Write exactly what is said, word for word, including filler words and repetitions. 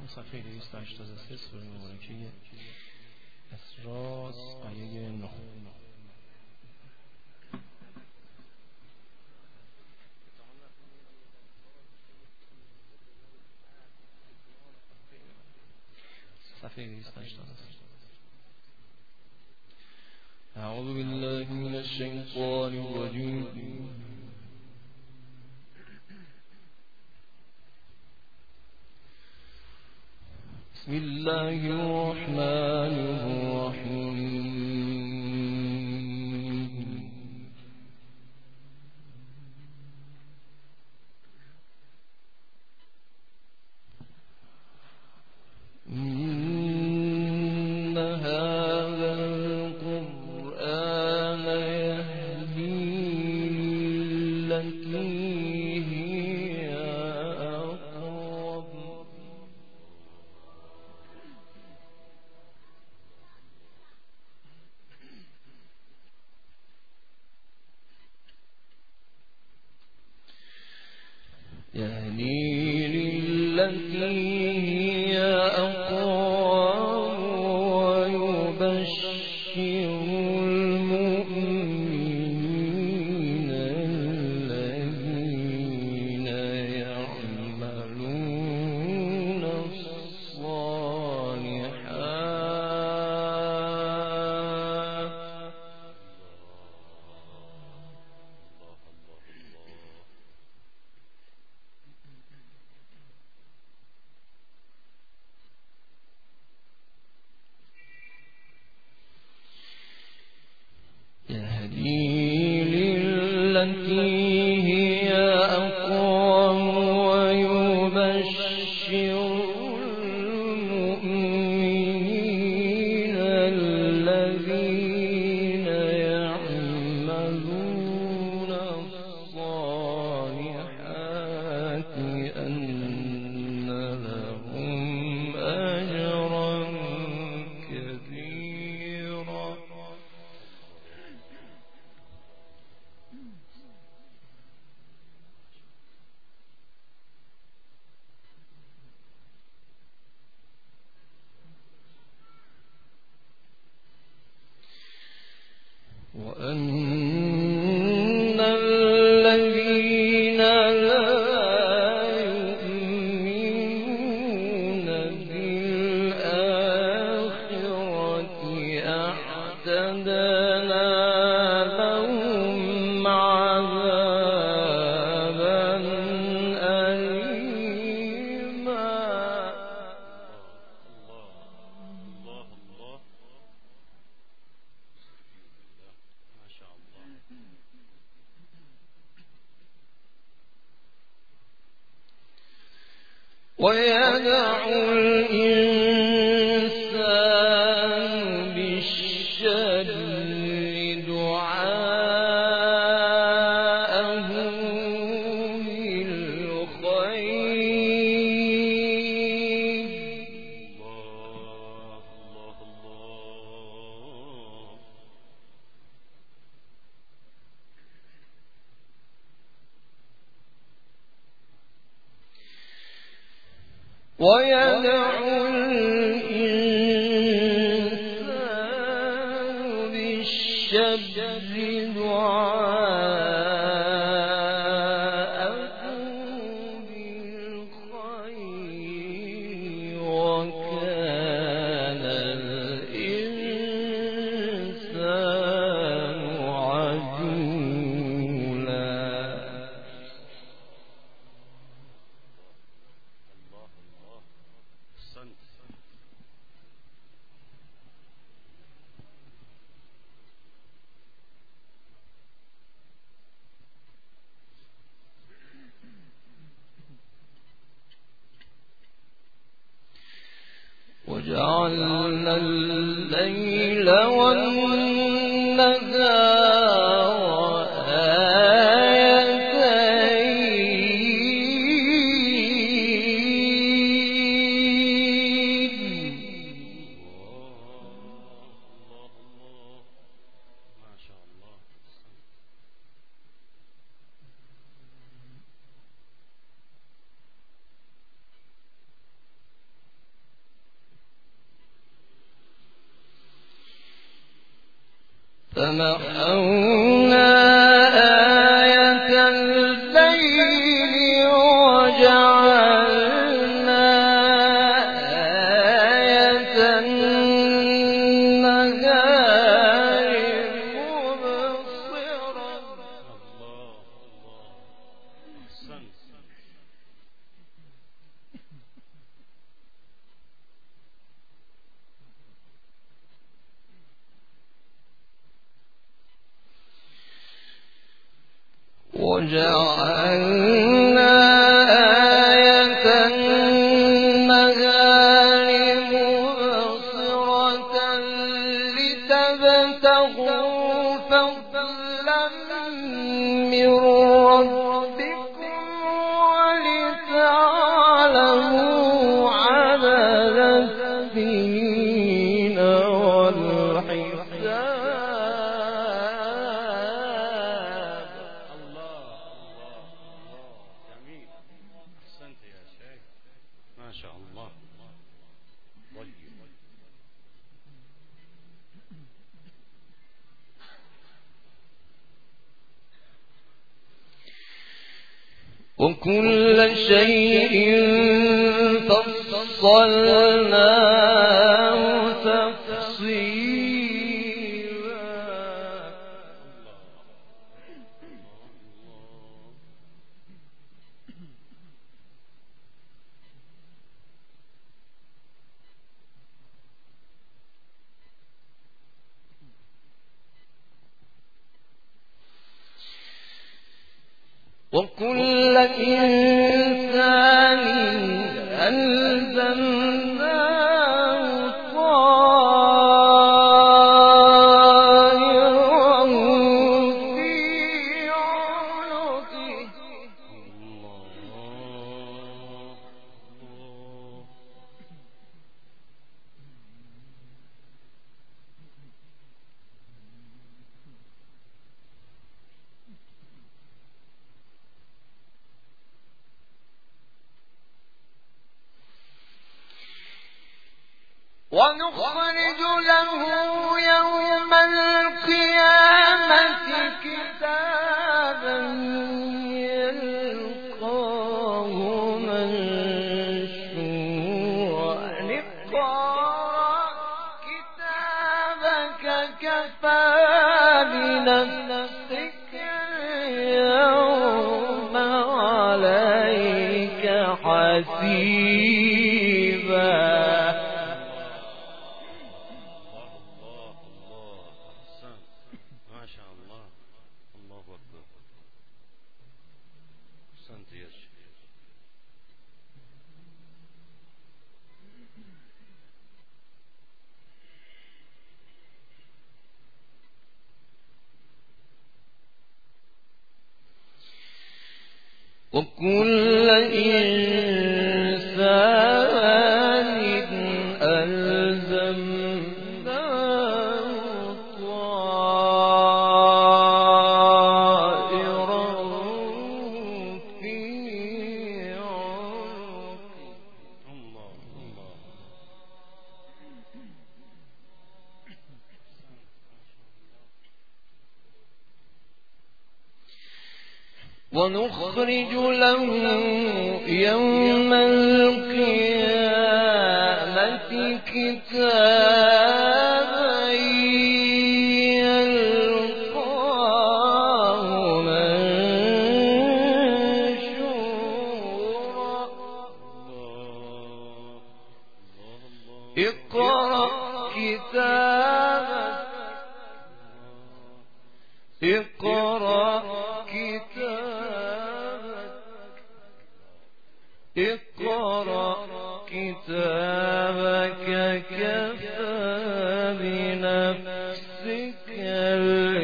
صفحه دویست و هشتاد و سه سوره مبارکه اسراء آیه نه. صفحه دویست و هشتاد و سه. اعوذ بالله من الشیطان الرجیم. بسم الله الرحمن الرحیم. إن هذا القرآن يهدي للتي هي أقرب. يهدي للتي هي أقوم ويبشر المؤمنين الذين يعملون الصالحات يهدي للتي هي أقوم ويبشر المؤمنين الذين يعملون الصالحات أن لهم أجرا كبيرا. وأن الذين لا يؤمنون بالآخرة أعتدنا لهم عذابا أليما. ويدع الإنسان بالشر دعاءه بالخير. ويدع الإنسان بالشر دعاءه بالخير وكان الإنسان عجولا. وجعلنا الليل والنهار آيتين. فمحونا آية الليل وجعلنا آية النهار مبصرة. وجعلنا آية النهار مبصرة لتبتغوا فضلا من ربكم ولتعلموا عدد السنين والحساب. وكل شيء فصلناه تفصيلا. وكل إنسان ألزمناه طائره في عنقه. ونخرج له يوم القيامة كتابا يلقاه منشورا. اقرأ كتابك كفى بنفسك اليوم عليك حسيبا. وكل إنسان ألزمناه طائره في عنقه. ونخرج له يوم القيامة كتابا يلقاه منشورا. اقرأ كتابك اقرأ كتابك اقرأ كتابك كفى بنفسك